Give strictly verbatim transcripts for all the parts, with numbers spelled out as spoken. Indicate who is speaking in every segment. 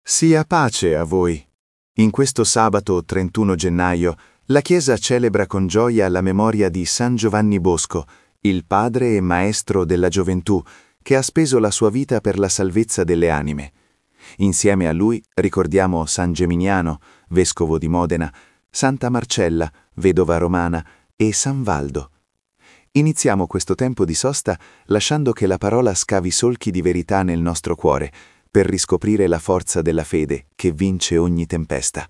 Speaker 1: Sia pace a voi. In questo sabato trentuno gennaio la Chiesa celebra con gioia la memoria di San Giovanni Bosco, il padre e maestro della gioventù, che ha speso la sua vita per la salvezza delle anime. Insieme a lui ricordiamo San Geminiano, vescovo di Modena, Santa Marcella, vedova romana, e San Valdo. Iniziamo questo tempo di sosta lasciando che la parola scavi solchi di verità nel nostro cuore, per riscoprire la forza della fede che vince ogni tempesta.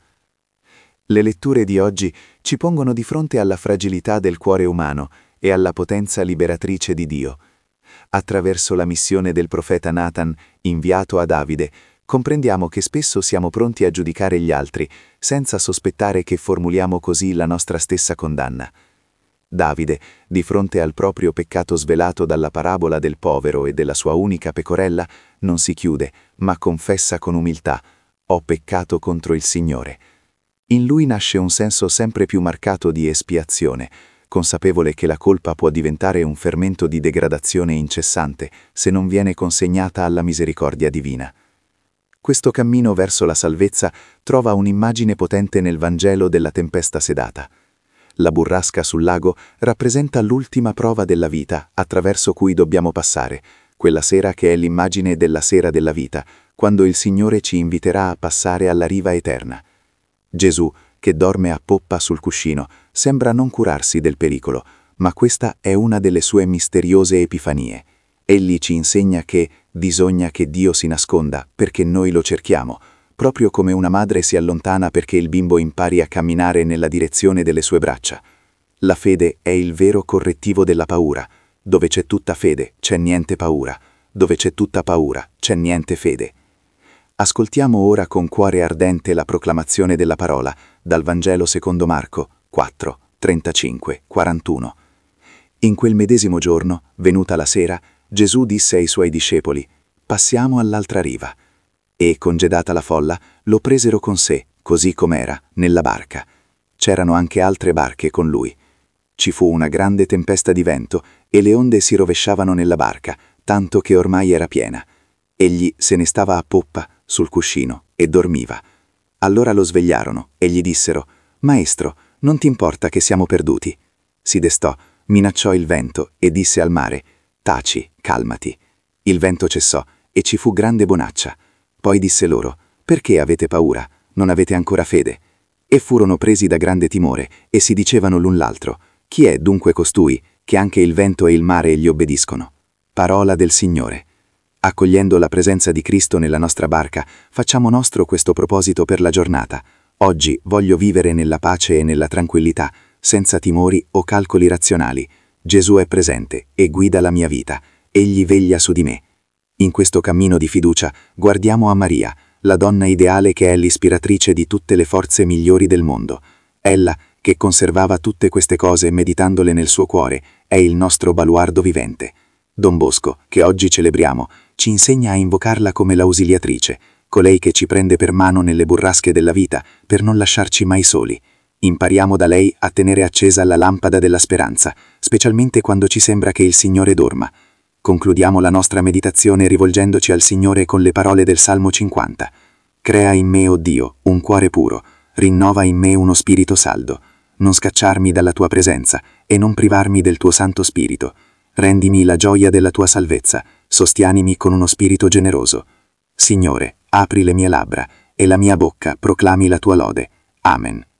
Speaker 1: Le letture di oggi ci pongono di fronte alla fragilità del cuore umano e alla potenza liberatrice di Dio. Attraverso la missione del profeta Nathan, inviato a Davide, comprendiamo che spesso siamo pronti a giudicare gli altri, senza sospettare che formuliamo così la nostra stessa condanna. Davide, di fronte al proprio peccato svelato dalla parabola del povero e della sua unica pecorella, non si chiude, ma confessa con umiltà: «Ho peccato contro il Signore». In lui nasce un senso sempre più marcato di espiazione, consapevole che la colpa può diventare un fermento di degradazione incessante se non viene consegnata alla misericordia divina. Questo cammino verso la salvezza trova un'immagine potente nel Vangelo della tempesta sedata. La burrasca sul lago rappresenta l'ultima prova della vita attraverso cui dobbiamo passare, quella sera che è l'immagine della sera della vita, quando il Signore ci inviterà a passare alla riva eterna. Gesù, che dorme a poppa sul cuscino, sembra non curarsi del pericolo, ma questa è una delle sue misteriose epifanie. Egli ci insegna che bisogna che Dio si nasconda perché noi lo cerchiamo, proprio come una madre si allontana perché il bimbo impari a camminare nella direzione delle sue braccia. La fede è il vero correttivo della paura. Dove c'è tutta fede, c'è niente paura. Dove c'è tutta paura, c'è niente fede. Ascoltiamo ora con cuore ardente la proclamazione della parola dal Vangelo secondo Marco quattro, trentacinque, quarantuno. In quel medesimo giorno, venuta la sera, Gesù disse ai suoi discepoli: «Passiamo all'altra riva». E, congedata la folla, lo presero con sé, così com'era, nella barca. C'erano anche altre barche con lui. Ci fu una grande tempesta di vento e le onde si rovesciavano nella barca, tanto che ormai era piena. Egli se ne stava a poppa, sul cuscino, e dormiva. Allora lo svegliarono e gli dissero: «Maestro, non ti importa che siamo perduti?» Si destò, minacciò il vento e disse al mare: «Taci, calmati». Il vento cessò e ci fu grande bonaccia. Poi disse loro: «Perché avete paura? Non avete ancora fede?» E furono presi da grande timore e si dicevano l'un l'altro: «Chi è dunque costui, che anche il vento e il mare gli obbediscono?» Parola del Signore. Accogliendo la presenza di Cristo nella nostra barca, facciamo nostro questo proposito per la giornata. Oggi voglio vivere nella pace e nella tranquillità, senza timori o calcoli razionali. Gesù è presente e guida la mia vita. Egli veglia su di me. In questo cammino di fiducia guardiamo a Maria, la donna ideale che è l'ispiratrice di tutte le forze migliori del mondo. Ella, che conservava tutte queste cose meditandole nel suo cuore, è il nostro baluardo vivente. Don Bosco, che oggi celebriamo, ci insegna a invocarla come l'ausiliatrice, colei che ci prende per mano nelle burrasche della vita per non lasciarci mai soli. Impariamo da lei a tenere accesa la lampada della speranza, specialmente quando ci sembra che il Signore dorma. Concludiamo la nostra meditazione rivolgendoci al Signore con le parole del Salmo cinquanta. «Crea in me, o Dio, un cuore puro, rinnova in me uno spirito saldo. Non scacciarmi dalla tua presenza e non privarmi del tuo Santo Spirito. Rendimi la gioia della tua salvezza, sostienimi con uno spirito generoso. Signore, apri le mie labbra e la mia bocca proclami la tua lode. Amen».